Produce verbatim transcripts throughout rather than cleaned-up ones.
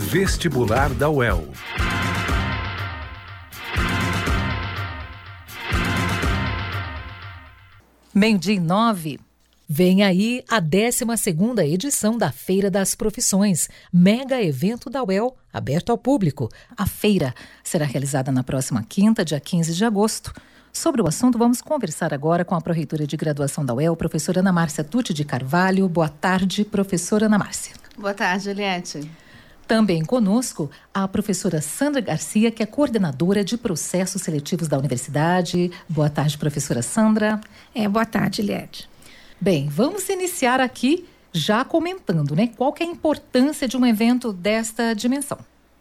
Vestibular da U E L. Meio-dia e nove. Vem aí a décima segunda edição da Feira das Profissões, mega evento da U E L, aberto ao público. A feira será realizada na próxima quinta, dia quinze de agosto. Sobre o assunto, vamos conversar agora com a pró-reitora de graduação da U E L, professora Ana Márcia Tucci de Carvalho. Boa tarde, professora Ana Márcia. Boa tarde, Juliette. Também conosco a professora Sandra Garcia, que é coordenadora de processos seletivos da universidade. Boa tarde, professora Sandra. É, boa tarde, Juliette. Bem, vamos iniciar aqui já comentando, né? Qual que é a importância de um evento desta dimensão?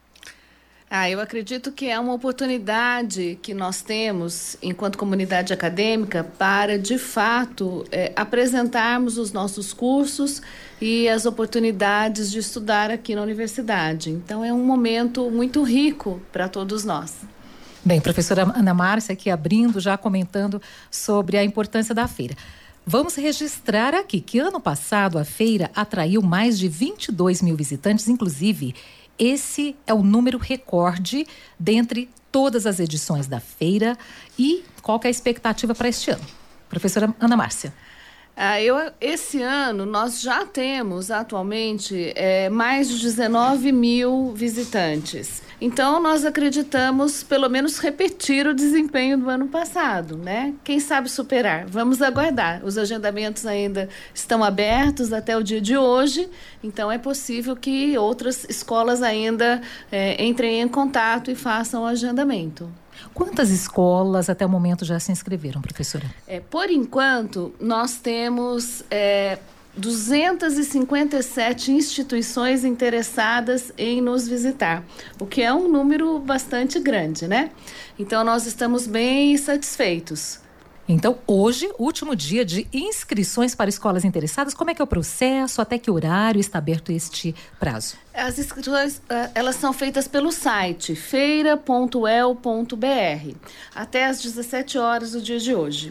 Ah, eu acredito que é uma oportunidade que nós temos, enquanto comunidade acadêmica, para, de fato, é, apresentarmos os nossos cursos e as oportunidades de estudar aqui na universidade. Então, é um momento muito rico para todos nós. Bem, professora Ana Márcia, aqui abrindo, já comentando sobre a importância da feira. Vamos registrar aqui que ano passado a feira atraiu mais de vinte e dois mil visitantes, inclusive esse é o número recorde dentre todas as edições da feira. E qual que é a expectativa para este ano? Professora Ana Márcia. Ah, eu, esse ano nós já temos atualmente é, mais de dezenove mil visitantes. Então nós acreditamos pelo menos repetir o desempenho do ano passado, né? Quem sabe superar? Vamos aguardar. Os agendamentos ainda estão abertos até o dia de hoje, então é possível que outras escolas ainda é, entrem em contato e façam o agendamento. Quantas escolas até o momento já se inscreveram, professora? É, por enquanto, nós temos é, duzentas e cinquenta e sete instituições interessadas em nos visitar, o que é um número bastante grande, né? Então, nós estamos bem satisfeitos. Então, hoje, último dia de inscrições para escolas interessadas, como é que é o processo? Até que horário está aberto este prazo? As inscrições, elas são feitas pelo site feira ponto u e l ponto b r até às dezessete horas do dia de hoje.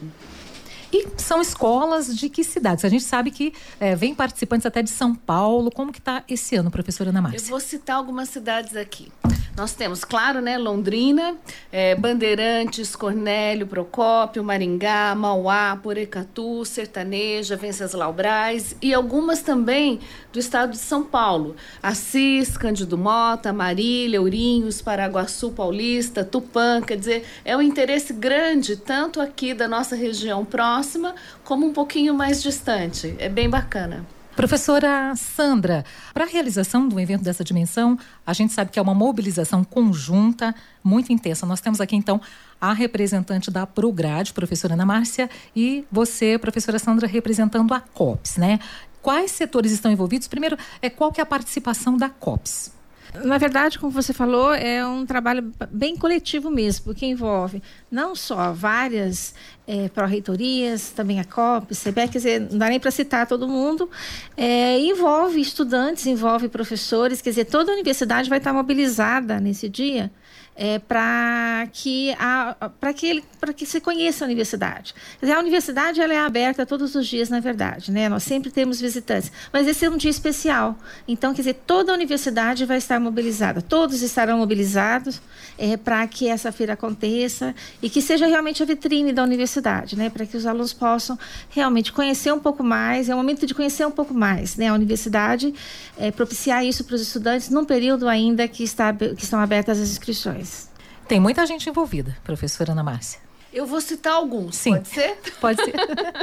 E são escolas de que cidades? A gente sabe que é, vem participantes até de São Paulo. Como que está esse ano, professora Ana Márcia? Eu vou citar algumas cidades aqui. Nós temos, claro, né, Londrina, é, Bandeirantes, Cornélio, Procópio, Maringá, Mauá, Porecatu, Sertaneja, Venceslau Braz e algumas também do estado de São Paulo. Assis, Cândido Mota, Marília, Ourinhos, Paraguaçu Paulista, Tupã. Quer dizer, é um interesse grande tanto aqui da nossa região próxima como um pouquinho mais distante. É bem bacana. Professora Sandra, para a realização de um evento dessa dimensão, a gente sabe que é uma mobilização conjunta muito intensa. Nós temos aqui, então, a representante da Prograde, professora Ana Márcia, e você, professora Sandra, representando a COPS, né? Quais setores estão envolvidos? Primeiro, é, qual que é a participação da COPS? Na verdade, como você falou, é um trabalho bem coletivo mesmo, porque envolve não só várias é, pró-reitorias, também a COPS, C B E, quer dizer, não dá nem para citar todo mundo, é, envolve estudantes, envolve professores, quer dizer, toda a universidade vai estar mobilizada nesse dia é, para que, a, que, ele, que se conheça a universidade. Quer dizer, a universidade ela é aberta todos os dias, na verdade, né? Nós sempre temos visitantes, mas esse é um dia especial. Então, quer dizer, toda a universidade vai estar mobilizada, todos estarão mobilizados é, para que essa feira aconteça e que seja realmente a vitrine da universidade, né? Para que os alunos possam realmente conhecer um pouco mais, é o momento de conhecer um pouco mais, né? A universidade, é, propiciar isso para os estudantes num período ainda que, está, que estão abertas as inscrições. Tem muita gente envolvida, professora Ana Márcia. Eu vou citar alguns, Sim, pode ser? Pode ser.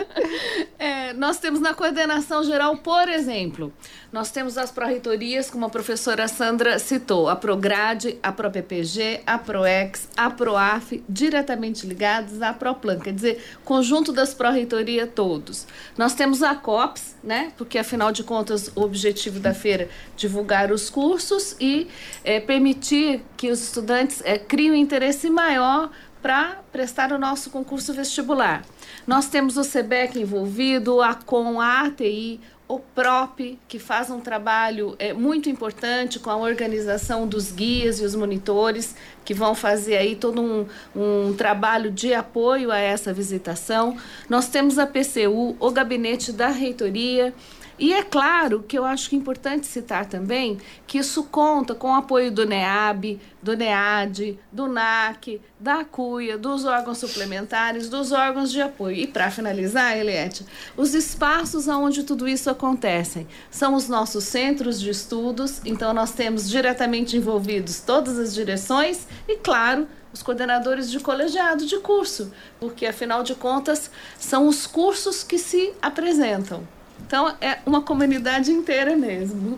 é, nós temos na coordenação geral, por exemplo, nós temos as pró-reitorias, como a professora Sandra citou, a Prograde, a ProPPG, a ProEx, a ProAF, diretamente ligados à ProPlan, quer dizer, conjunto das pró-reitorias todos. Nós temos a COPS, né, porque afinal de contas o objetivo da feira é divulgar os cursos e é, permitir que os estudantes é, criem um interesse maior para prestar o nosso concurso vestibular. Nós temos o SEBEC envolvido, a COM, a A T I, o P R O P, que faz um trabalho é, muito importante com a organização dos guias e os monitores, que vão fazer aí todo um, um trabalho de apoio a essa visitação. Nós temos a P C U, o gabinete da reitoria. E é claro que eu acho que é importante citar também que isso conta com o apoio do NEAB, do NEAD, do N A C, da CUIA, dos órgãos suplementares, dos órgãos de apoio. E para finalizar, Eliette, os espaços onde tudo isso acontece são os nossos centros de estudos, então nós temos diretamente envolvidos todas as direções e, claro, os coordenadores de colegiado de curso, porque afinal de contas são os cursos que se apresentam. Então, é uma comunidade inteira mesmo.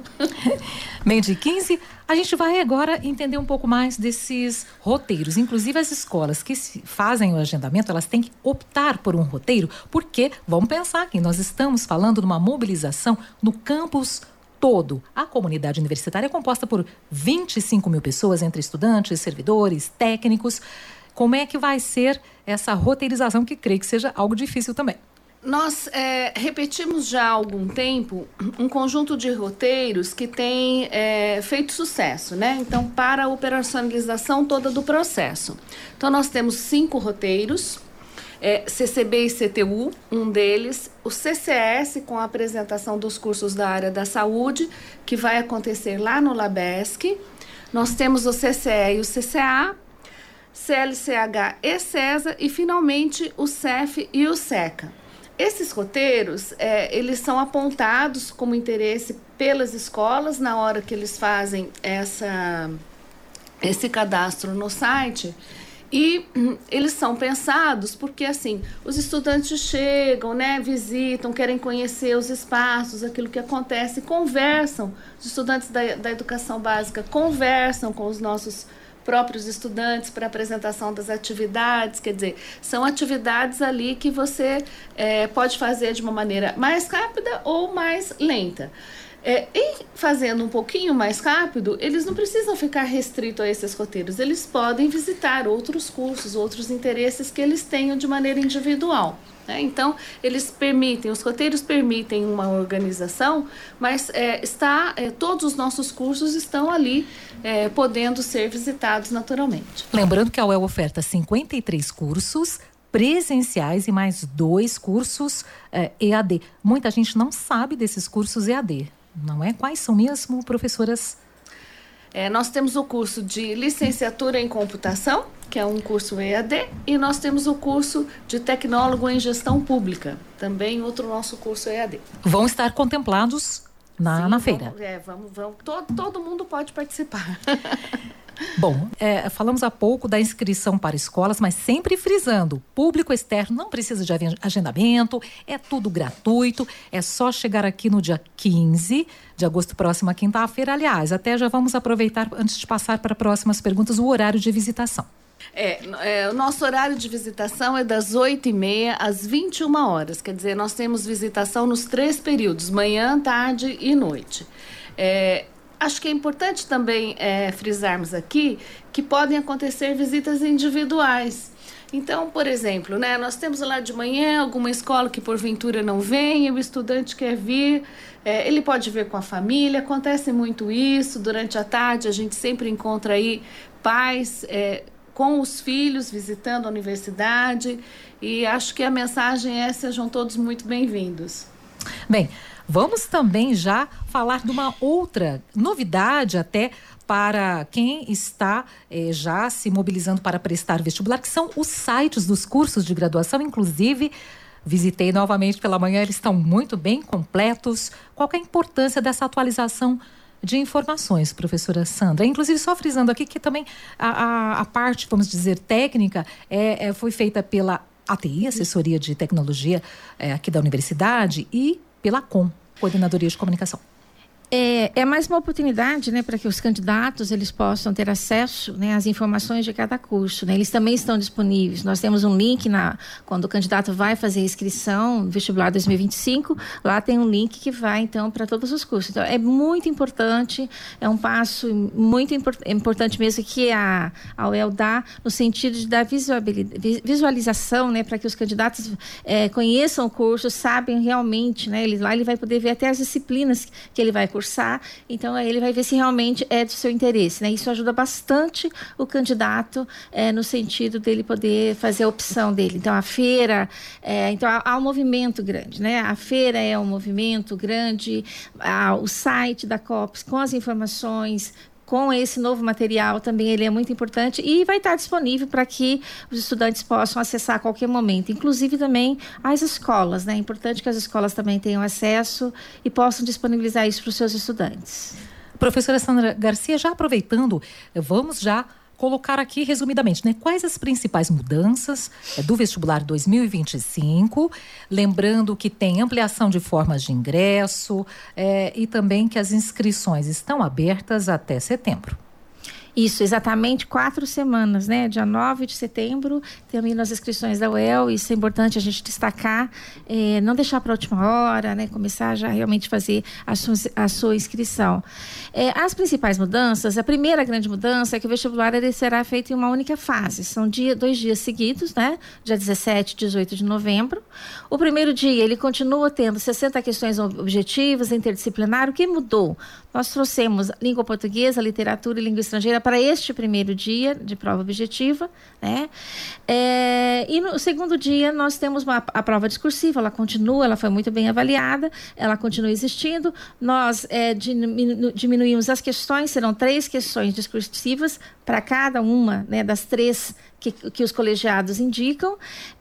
Meio de quinze, a gente vai agora entender um pouco mais desses roteiros. Inclusive, as escolas que fazem o agendamento, elas têm que optar por um roteiro, porque, vamos pensar que nós estamos falando de uma mobilização no campus todo. A comunidade universitária é composta por vinte e cinco mil pessoas, entre estudantes, servidores, técnicos. Como é que vai ser essa roteirização, que creio que seja algo difícil também? Nós é, repetimos já há algum tempo um conjunto de roteiros que tem é, feito sucesso, né? Então, para a operacionalização toda do processo. Então, nós temos cinco roteiros, é, C C B e C T U, um deles, o C C S com a apresentação dos cursos da área da saúde, que vai acontecer lá no Labesc. Nós temos o C C E e o C C A, C L C H e CESA e, finalmente, o C E F e o SECA. Esses roteiros, é, eles são apontados como interesse pelas escolas na hora que eles fazem essa, esse cadastro no site, e hum, eles são pensados porque, assim, os estudantes chegam, né, visitam, querem conhecer os espaços, aquilo que acontece, conversam, os estudantes da, da educação básica conversam com os nossos próprios estudantes para apresentação das atividades, quer dizer, são atividades ali que você é, pode fazer de uma maneira mais rápida ou mais lenta. É, e fazendo um pouquinho mais rápido, eles não precisam ficar restritos a esses roteiros, eles podem visitar outros cursos, outros interesses que eles tenham de maneira individual. Né? Então, eles permitem, os roteiros permitem uma organização, mas é, está, é, todos os nossos cursos estão ali é, podendo ser visitados naturalmente. Lembrando que a U E L oferta cinquenta e três cursos presenciais e mais dois cursos é, E A D. Muita gente não sabe desses cursos E A D, não é? Quais são mesmo, professoras? É, nós temos o curso de licenciatura em computação, que é um curso E A D, e nós temos o curso de tecnólogo em gestão pública, também outro nosso curso E A D. Vão estar contemplados na, Sim, na feira? Vamos, é, vamos, vamos, todo, todo mundo pode participar. Bom, é, falamos há pouco da inscrição para escolas, mas sempre frisando, público externo não precisa de agendamento, é tudo gratuito, é só chegar aqui no dia quinze de agosto, próxima quinta-feira. Aliás, até já vamos aproveitar, antes de passar para próximas perguntas, o horário de visitação. É, é, o nosso horário de visitação é das oito e meia às vinte e uma horas, quer dizer, nós temos visitação nos três períodos, manhã, tarde e noite. É, Acho que é importante também é, frisarmos aqui que podem acontecer visitas individuais. Então, por exemplo, né, nós temos lá de manhã alguma escola que porventura não vem, e o estudante quer vir, é, ele pode vir com a família, acontece muito isso. Durante a tarde a gente sempre encontra aí pais é, com os filhos visitando a universidade, e acho que a mensagem é: sejam todos muito bem-vindos. Bem, vamos também já falar de uma outra novidade até para quem está eh, já se mobilizando para prestar vestibular, que são os sites dos cursos de graduação. Inclusive, visitei novamente pela manhã, eles estão muito bem completos. Qual que é a importância dessa atualização de informações, professora Sandra? Inclusive, só frisando aqui que também a, a, a parte, vamos dizer, técnica é, é, foi feita pela A T I, Assessoria de Tecnologia é, aqui da Universidade, e pela C O M, Coordenadoria de Comunicação. É, é mais uma oportunidade, né, para que os candidatos eles possam ter acesso, né, às informações de cada curso, né? Eles também estão disponíveis. Nós temos um link na, quando o candidato vai fazer a inscrição no vestibular dois mil e vinte e cinco, lá tem um link que vai então para todos os cursos. Então é muito importante, é um passo muito import, importante mesmo que a, a U E L dá no sentido de dar visualização, né, para que os candidatos é, conheçam o curso, sabem realmente, né, ele, lá ele vai poder ver até as disciplinas que ele vai cursar, então aí ele vai ver se realmente é do seu interesse, né? Isso ajuda bastante o candidato é, no sentido dele poder fazer a opção dele. Então a feira, é, então há, há um movimento grande, né? A feira é um movimento grande, há o site da COPES com as informações, com esse novo material também ele é muito importante e vai estar disponível para que os estudantes possam acessar a qualquer momento, inclusive também as escolas, né? É importante que as escolas também tenham acesso e possam disponibilizar isso para os seus estudantes. Professora Sandra Garcia, já aproveitando, vamos já colocar aqui resumidamente, né, quais as principais mudanças é, do vestibular dois mil e vinte e cinco, lembrando que tem ampliação de formas de ingresso é, e também que as inscrições estão abertas até setembro. Isso, exatamente quatro semanas, né? Dia nove de setembro, terminam as inscrições da U E L, isso é importante a gente destacar, é, não deixar para a última hora, né? Começar já realmente fazer a sua, a sua inscrição. É, as principais mudanças, a primeira grande mudança é que o vestibular ele será feito em uma única fase, são dia, dois dias seguidos, né? Dia dezessete e dezoito de novembro. O primeiro dia, ele continua tendo sessenta questões objetivas, interdisciplinar. O que mudou? Nós trouxemos língua portuguesa, literatura e língua estrangeira para este primeiro dia de prova objetiva, né? É, e no segundo dia nós temos uma, a prova discursiva, ela continua, ela foi muito bem avaliada, ela continua existindo. Nós é, diminu, diminuímos as questões, serão três questões discursivas para cada uma, né, das três que, que os colegiados indicam,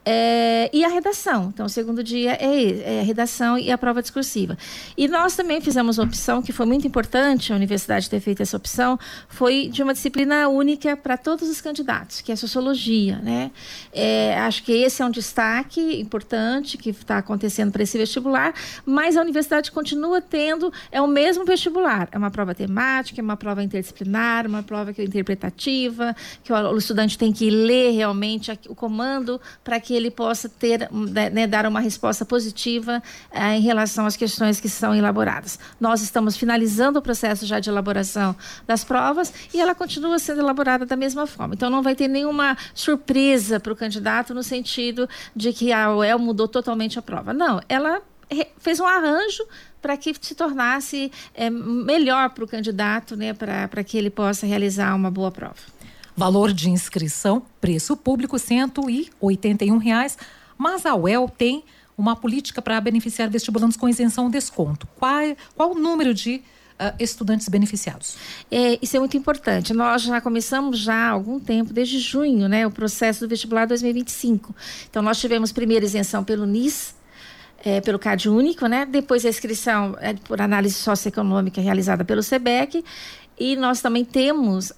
é, e a redação. Então, o segundo dia é, é a redação e a prova discursiva. E nós também fizemos uma opção que foi muito importante, a universidade ter feito essa opção, foi de uma disciplina única para todos os candidatos, que é a sociologia, né? É, acho que esse é um destaque importante que está acontecendo para esse vestibular, mas a universidade continua tendo, é o mesmo vestibular, é uma prova temática, é uma prova interdisciplinar, uma prova que é interpretativa, que o, o estudante tem que ler realmente o comando para que ele possa ter, né, dar uma resposta positiva eh, em relação às questões que são elaboradas. Nós estamos finalizando o processo já de elaboração das provas e ela continua sendo elaborada da mesma forma. Então, não vai ter nenhuma surpresa para o candidato no sentido de que a U E L mudou totalmente a prova. Não, ela fez um arranjo para que se tornasse é, melhor para o candidato, né, para que ele possa realizar uma boa prova. Valor de inscrição, preço público, cento e oitenta e um reais, mas a U E L tem uma política para beneficiar vestibulandos com isenção ou desconto. Qual, qual o número de uh, estudantes beneficiados? É, isso é muito importante. Nós já começamos já há algum tempo, desde junho, né, o processo do vestibular dois mil e vinte e cinco. Então, nós tivemos primeira isenção pelo N I S, É, pelo C A D único, né? Depois a inscrição é, por análise socioeconômica realizada pelo SEBEC, e nós também temos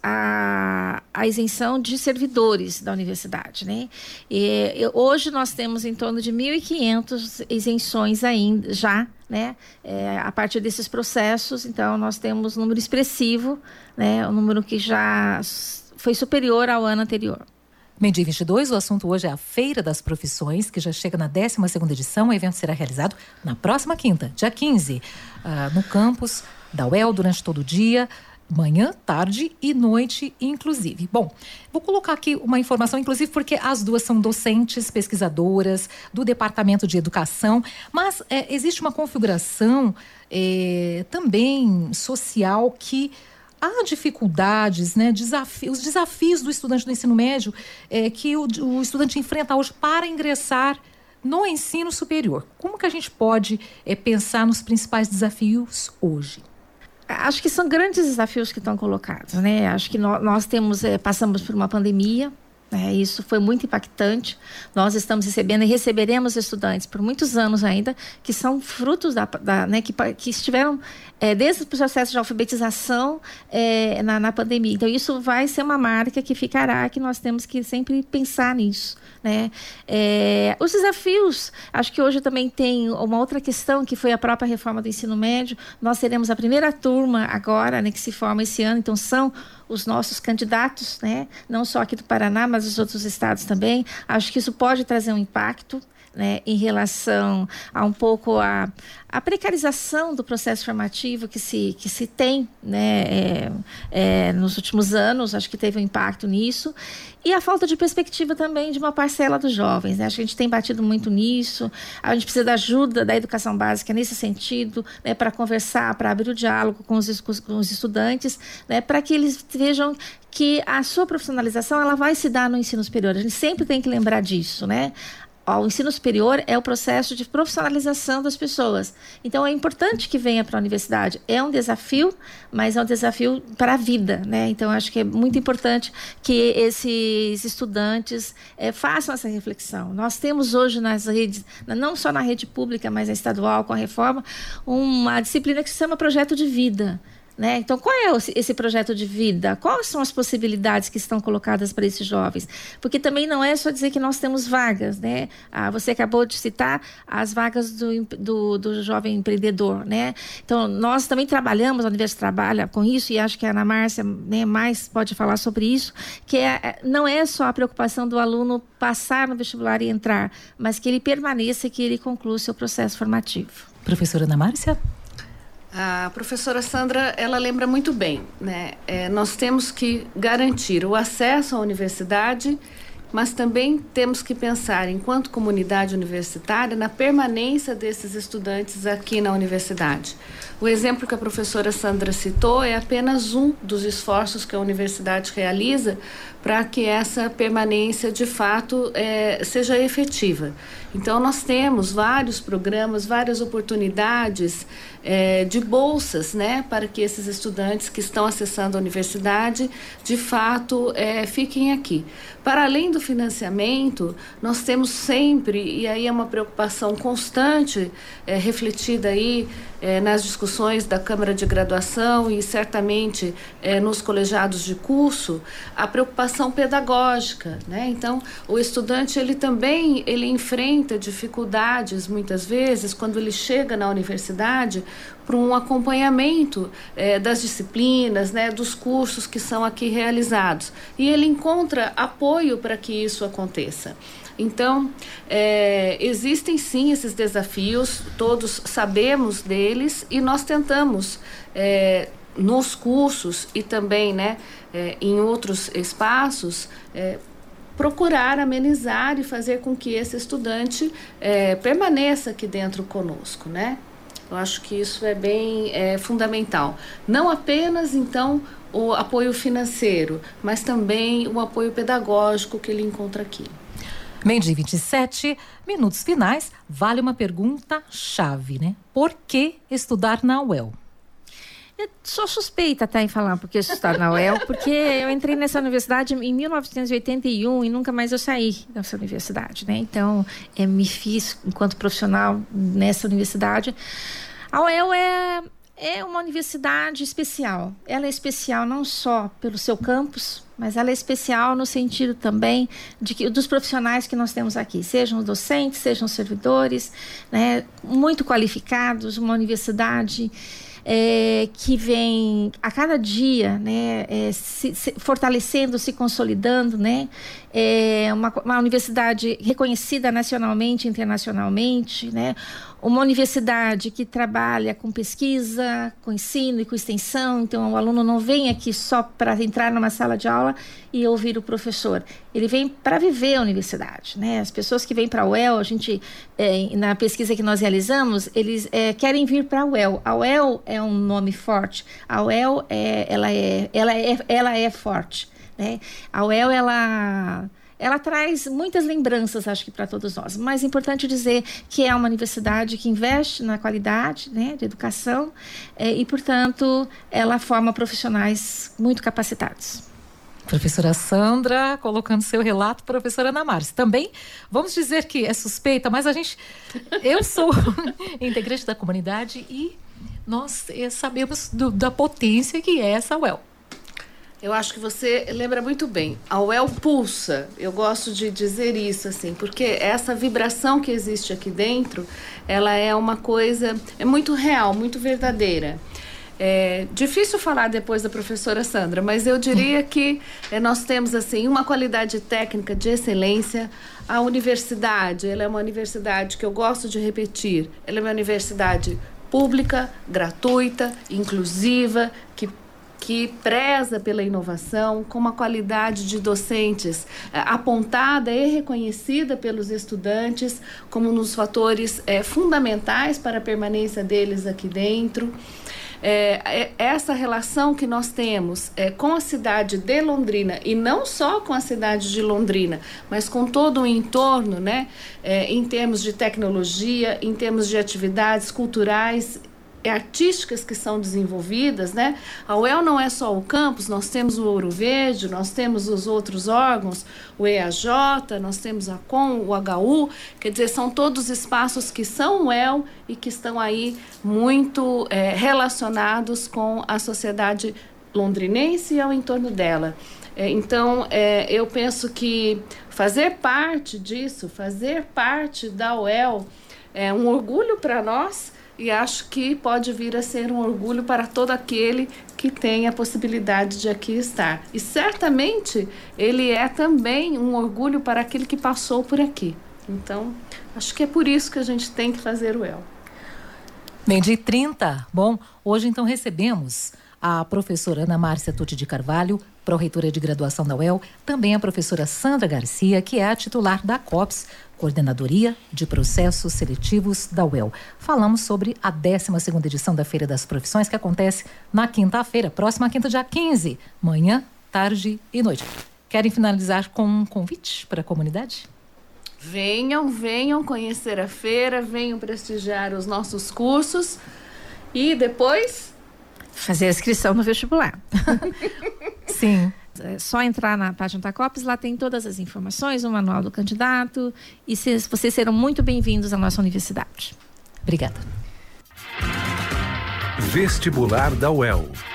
a, a isenção de servidores da universidade, né? E, e hoje nós temos em torno de mil e quinhentas isenções ainda, já, né? É, a partir desses processos, então nós temos um número expressivo, né? Um número que já foi superior ao ano anterior. Meio-dia vinte e dois, o assunto hoje é a Feira das Profissões, que já chega na décima segunda edição. O evento será realizado na próxima quinta, dia quinze, uh, no campus da U E L, durante todo o dia, manhã, tarde e noite, inclusive. Bom, vou colocar aqui uma informação, inclusive porque as duas são docentes, pesquisadoras do Departamento de Educação, mas é, existe uma configuração é, também social que há dificuldades, né, desafi- os desafios do estudante do ensino médio é, que o, o estudante enfrenta hoje para ingressar no ensino superior. Como que a gente pode é, pensar nos principais desafios hoje? Acho que são grandes desafios que estão colocados, né? Acho que nós, nós temos, é, passamos por uma pandemia, né? Isso foi muito impactante. Nós estamos recebendo e receberemos estudantes por muitos anos ainda, que são frutos da, da né, que, que estiveram é, desde o processo de alfabetização é, na, na pandemia. Então, isso vai ser uma marca que ficará, que nós temos que sempre pensar nisso, né? né? É, os desafios, acho que hoje também tem uma outra questão, que foi a própria reforma do ensino médio. Nós teremos a primeira turma agora, né, que se forma esse ano, então são os nossos candidatos, né? Não só aqui do Paraná, mas dos outros estados também. Acho que isso pode trazer um impacto, né, em relação a um pouco a, a precarização do processo formativo que se, que se tem, né, é, é, nos últimos anos. Acho que teve um impacto nisso. E a falta de perspectiva também de uma parcela dos jovens, né? Acho que a gente tem batido muito nisso. A gente precisa da ajuda da educação básica nesse sentido, né, para conversar, para abrir o diálogo com os, com os estudantes, né, para que eles vejam que a sua profissionalização ela vai se dar no ensino superior. A gente sempre tem que lembrar disso, né? O ensino superior é o processo de profissionalização das pessoas. Então, é importante que venha para a universidade. É um desafio, mas é um desafio para a vida, né? Então, acho que é muito importante que esses estudantes é, façam essa reflexão. Nós temos hoje nas redes, não só na rede pública, mas na estadual, com a reforma, uma disciplina que se chama Projeto de Vida. Né? Então, qual é esse projeto de vida? Quais são as possibilidades que estão colocadas para esses jovens? Porque também não é só dizer que nós temos vagas, né? Ah, você acabou de citar as vagas do, do, do jovem empreendedor, né? Então, nós também trabalhamos, a Universidade trabalha com isso, e acho que a Ana Márcia, né, mais pode falar sobre isso, que é, não é só a preocupação do aluno passar no vestibular e entrar, mas que ele permaneça e que ele conclua o seu processo formativo. Professora Ana Márcia? A professora Sandra, ela lembra muito bem, né? É, nós temos que garantir o acesso à universidade, mas também temos que pensar, enquanto comunidade universitária, na permanência desses estudantes aqui na universidade. O exemplo que a professora Sandra citou é apenas um dos esforços que a universidade realiza para que essa permanência, de fato, é, seja efetiva. Então, nós temos vários programas, várias oportunidades é, de bolsas, né, para que esses estudantes que estão acessando a universidade, de fato, é, fiquem aqui. Para além do financiamento, nós temos sempre, e aí é uma preocupação constante, é, refletida aí é, nas discussões da Câmara de Graduação e certamente é, nos colegiados de curso, a preocupação pedagógica, né? Então, o estudante, ele também, ele enfrenta dificuldades, muitas vezes, quando ele chega na universidade, para um acompanhamento é, das disciplinas, né, dos cursos que são aqui realizados. E ele encontra apoio para que isso aconteça. Então, é, existem sim esses desafios, todos sabemos deles, e nós tentamos, é, nos cursos e também, né, é, em outros espaços, é, procurar amenizar e fazer com que esse estudante é, permaneça aqui dentro conosco, né? Eu acho que isso é bem é, fundamental. Não apenas, então, o apoio financeiro, mas também o apoio pedagógico que ele encontra aqui. Meio-dia e vinte e sete, minutos finais, vale uma pergunta-chave, né? Por que estudar na U E L? Eu sou suspeita até em falar porque estudar na U E L, porque eu entrei nessa universidade em mil novecentos e oitenta e um e nunca mais eu saí dessa universidade, né? Então, eu me fiz enquanto profissional nessa universidade. A U E L é, é uma universidade especial. Ela é especial não só pelo seu campus, mas ela é especial no sentido também de que, dos profissionais que nós temos aqui, sejam docentes, sejam servidores, né, muito qualificados, uma universidade É, que vem a cada dia, né, é, se, se fortalecendo, se consolidando, né, é uma, uma universidade reconhecida nacionalmente, internacionalmente, né, uma universidade que trabalha com pesquisa, com ensino e com extensão. Então, o aluno não vem aqui só para entrar numa sala de aula e ouvir o professor. Ele vem para viver a universidade, né? As pessoas que vêm para a U E L, a gente, é, na pesquisa que nós realizamos, eles é, querem vir para a U E L. A U E L é um nome forte. A U E L, é, ela, é, ela, é, ela é forte, né? A U E L, ela... Ela traz muitas lembranças, acho que para todos nós. Mas é importante dizer que é uma universidade que investe na qualidade, né, de educação é, e, portanto, ela forma profissionais muito capacitados. Professora Sandra, colocando seu relato, professora Ana Márcia. Também, vamos dizer que é suspeita, mas a gente... Eu sou integrante da comunidade e nós é, sabemos do, da potência que é essa U E L. Eu acho que você lembra muito bem. A U E L pulsa, eu gosto de dizer isso, assim, porque essa vibração que existe aqui dentro, ela é uma coisa, é muito real, muito verdadeira. É difícil falar depois da professora Sandra, mas eu diria que é, nós temos, assim, uma qualidade técnica de excelência. A universidade, ela é uma universidade que eu gosto de repetir, ela é uma universidade pública, gratuita, inclusiva, que que preza pela inovação, com uma qualidade de docentes é, apontada e reconhecida pelos estudantes como um dos fatores é, fundamentais para a permanência deles aqui dentro. É, essa relação que nós temos é, com a cidade de Londrina, e não só com a cidade de Londrina, mas com todo o entorno, né, é, em termos de tecnologia, em termos de atividades culturais artísticas que são desenvolvidas, né? A U E L não é só o campus, nós temos o Ouro Verde, nós temos os outros órgãos, o E A J, nós temos a Com, o H U, quer dizer, são todos espaços que são U E L e que estão aí muito é, relacionados com a sociedade londrinense e ao entorno dela. É, então, é, eu penso que fazer parte disso, fazer parte da U E L é um orgulho para nós. E acho que pode vir a ser um orgulho para todo aquele que tem a possibilidade de aqui estar. E certamente ele é também um orgulho para aquele que passou por aqui. Então, acho que é por isso que a gente tem que fazer o U E L. Meio-dia e trinta. Bom, hoje então recebemos a professora Ana Márcia Tucci de Carvalho, pró-reitora de graduação da U E L, também a professora Sandra Garcia, que é a titular da COPS, Coordenadoria de Processos Seletivos da U E L. Falamos sobre a décima segunda edição da Feira das Profissões, que acontece na quinta-feira, próxima quinta, dia quinze, manhã, tarde e noite. Querem finalizar com um convite para a comunidade? Venham, venham conhecer a feira, venham prestigiar os nossos cursos e depois fazer a inscrição no vestibular. Sim. É só entrar na página da COPS, lá tem todas as informações, o manual do candidato, e se, vocês serão muito bem-vindos à nossa universidade. Obrigada. Vestibular da U E L.